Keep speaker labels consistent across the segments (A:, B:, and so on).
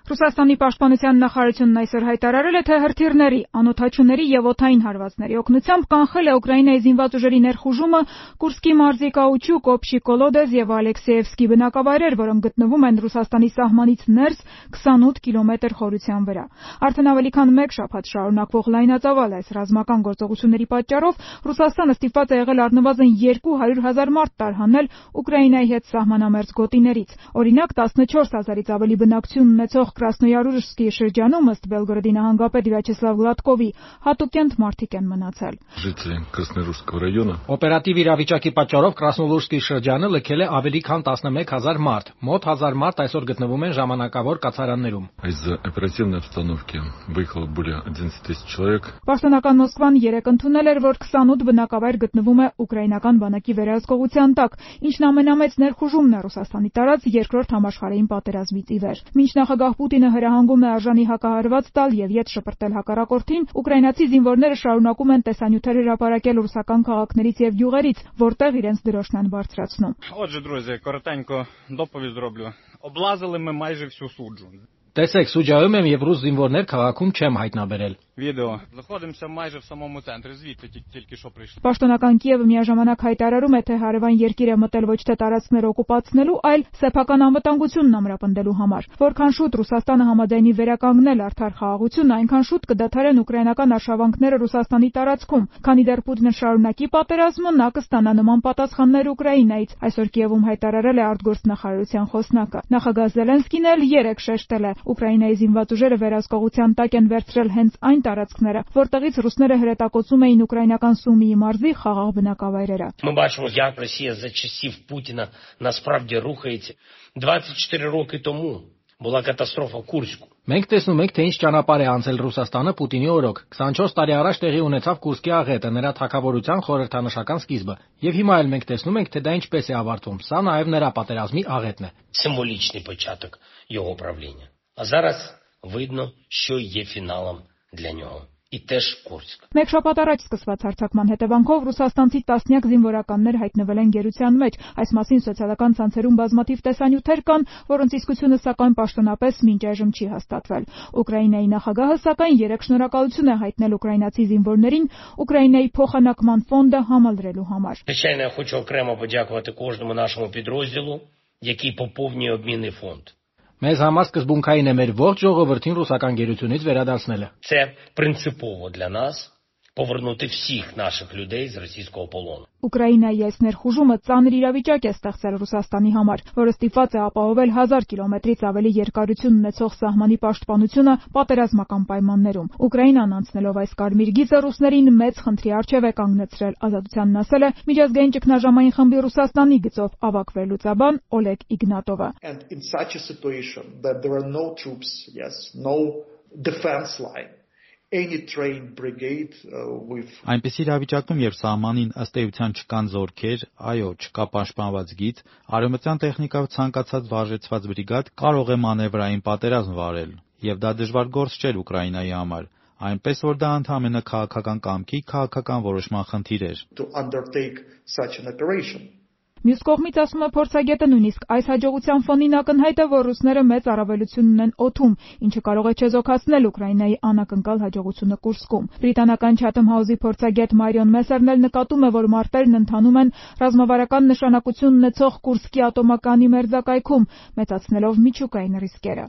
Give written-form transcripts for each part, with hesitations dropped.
A: Ռուսաստանի պաշտպանության նախարարությունն այսօր հայտարարել է, թե հրթիռների, անօդաչուների և օդային հարվածների օգնությամբ կանխել է Ուկրաինայի զինված ուժերի ներխուժումը Կուրսկի մարզի Կաուչուկ, Օբշի Կոլոդեզ և Ալեքսեևսկի բնակավայրեր, որոնք գտնվում են Ռուսաստանի սահմանից ներս 28 կիլոմետր խորության վրա։ Արդեն ավելի քան մեկ շաբաթ շարունակվող լայնածավալ այս ռազմական գործողությունների պատճառով Ռուսաստանը ստիպված է եղել առնվազն 200,000 մարդ տարհանել Ուկրաինայի հետ սահմանամերձ գոտիներից։ Օրինակ 14,000-ից ավելի բնակչություն ունեցող Կրասնոյարուսկի շրջանում, ըստ Բելգորոդի նահանգապետ Վյաչեսլավ Գլադկովի, հատուկենտ մարդիկ են մնացել։
B: Օպերատիվ իրավիճակի պատճառով Կրասնոլուրսկի շրջանը լքել է ավելի քան 11,000 մարդ։ Մոտ 1000 մարդ այսօր գտնվում են ժամանակավոր կացարաններում։
A: Պաշտոնական Մոսկվան երեկ ընդունել էր, որ 28 բնակավայր գտնվում է ուկրաինական բանակի վերահսկողության տակ, ինչն ամենամեծ ներխուժումն է Ռուսաստանի տարած երկրորդ համաշխարհային պատերազմից ի վեր։ Մինչ նախագահ Պուտինը հրահանգում է արժանի հակահարված տալ եւ ետ շպրտել հակառակորդին, ուկրաինացի զինվորները շարունակում են տեսանյութեր հրապարակել ռուսական քաղաքներից եւ գյուղերից, որտեղ իրենց դրոշն են բարձրացնում։
C: Отже, друзі, коротенько доповідь зроблю. Облазили ми майже всю суджу.
B: Տեսեք, Սուջայում եմ եւ ռուս զինվորներ քաղաքում չեմ հայտնաբերել։
C: Відео. Знаходимося майже в самому центрі, звідти тільки що прийшли.
A: Պաշտոնական Կիևը միաժամանակ հայտարարում է, թե հարևան երկիր է մտել ոչ թե տարածքներ օկուպացնելու, այլ սեփական անվտանգությունն ամրապնդելու համար։ Որքան շուտ Ռուսաստանը համաձայնի վերականգնել արդար խաղաղությունը, այնքան շուտ կդադարեն ուկրաինական արշավանքները Ռուսաստանի տարածքում։ Քանի դեռ Պուտինը շարունակի պատերազմը, նա կստանա նման պատասխաններ Ուկրաինայից, այսօր Կիևում հայտարարել է արտգործնախարարության խոսնակը։ Նախագահ Զելենսկին էլ երեկ շեշտել է, Ուկրաինայի զինված ուժերը վերահսկողության տակ են վերցրել հենց այն տարածքները, որտեղից ռուսները հրետակոծում էին ուկրաինական Սումիի մարզի խաղաղ բնակավայրերը։
D: Ми бачимо, як Росія за часів Путіна насправді рухається. 24 роки тому була катастрофа в Курську.
B: Մենք տեսնում ենք, թե ինչ ճանապարհ է անցել Ռուսաստանը Պուտինի օրոք։ 24 տարի առաջ տեղի ունեցավ Կուրսկի աղետը, նրա թագավորության խորհրդանշական սկիզբը։ Եվ հիմա էլ մենք տեսնում ենք, թե դա ինչպես է ավարտվում։ Սա նաև նրա պատերազմի աղետն է։
D: Символічний початок його правління. А зараз видно, що є фіналом для нього. І теж Курськ.
A: Մեկ շաբաթ առաջ սկսված հարձակման հետևանքով ռուսաստանցի տասնյակ զինվորականներ հայտնվել են գերության մեջ։ Այս մասին սոցիալական ցանցերում բազմաթիվ տեսանյութեր կան, որոնց իսկությունը սակայն պաշտոնապես մինչ այժմ չի հաստատվել։ Ուկրաինայի նախագահը սակայն երեկ շնորհակալություն է հայտնել ուկրաինացի զինվորներին Ուկրաինայի փոխանակման ֆոնդը համալրելու համար։
D: Звичайно, я хочу окремо подякувати кожному нашому підрозділу, який поповнює обмінний фонд.
B: Մեզ համար սկզբունքային է մեր ողջ ժողովրդին ռուսական գերությունից վերադարձնելը։
D: Це принципово для нас повернути всіх наших людей з російського полону.
A: Ուկրաինայի այս ներխուժումը ծանր իրավիճակ է ստեղծել Ռուսաստանի համար, որը ստիպված է ապահովել 1000 կիլոմետրից ավելի երկարություն ունեցող սահմանի պաշտպանությունը պատերազմական պայմաններում։ Ուկրաինան անցնելով այս կարմիր գիծը ռուսներին մեծ խնդրի առջև է կանգնեցրել, Ազատությանն ասել է միջազգային ճգնաժամային խմբի Ռուսաստանի գծով ավագ վերլուծաբան Օլեգ Իգնատովը։
E: Այնպիսի իրավիճակում, երբ սահմանին ըստ էության չկան զորքեր, այո, չկա պաշտպանված գիծ, արևմտյան տեխնիկայով ցանկացած վարժեցված բրիգադ կարող է մանևրային պատերազմ վարել, եւ դա դժվար գործ չէր Ուկրաինայի համար, այնպես որ դա ընդհանրապես քաղաքական կամքի, քաղաքական որոշման խնդիր էր։
A: Մյուս կողմից, ասում է փորձագետը, նույնիսկ այս հաջողության ֆոնին ակնհայտ է, որ ռուսները մեծ առավելություն ունեն օդում, ինչը կարող է չեզոքացնել Ուկրաինայի անակնկալ հաջողությունը Կուրսկում։ Բրիտանական Chatham House-ի փորձագետ Մարիոն Մեսերն էլ նկատում է, որ մարտերն ընթանում են ռազմավարական նշանակություն ունեցող Կուրսկի ատոմականի մերձակայքում, մեծացնելով միջուկային ռիսկերը։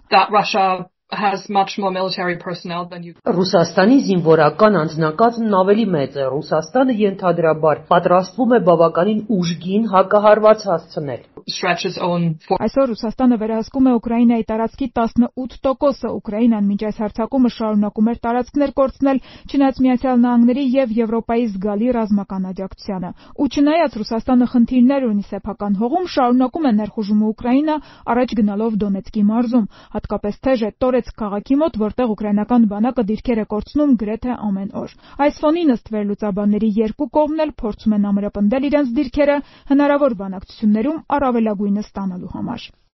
F: Ռուսաստանի զինվորական անձնակազմն ավելի մեծ է։ Ռուսաստանը ենթադրաբար պատրաստվում է բավականին ուժգին հակահարված հասցնել։
A: Այսօր Ռուսաստանը վերահսկում է Ուկրաինայի տարածքի 18%-ը։ Ուկրաինան մինչ այս հարձակումը շարունակում էր տարածքներ կորցնել, չնայած Միացյալ Նահանգների եւ Եվրոպայի զգալի ռազմական աջակցությանը։ Ու չնայած Ռուսաստանը խնդիրներ ունի սեփական հողում, շարունակում է ներխուժումը Ուկրաինա, առաջ գնալով Դոնեցկի մարզում, հատկապես թեժ է Տորեցկ քաղաքի մոտ, որտեղ ուկրաինական բանակը դիրքեր է կորցնում գրեթե ամեն օր։ Այս ֆոնին ըստ վերլուծաբանների երկու կողմն էլ փորձում են ամրապնդել իրենց դիրքերը հնարավոր բանակցություններում առավելագույնը ստանալու համար։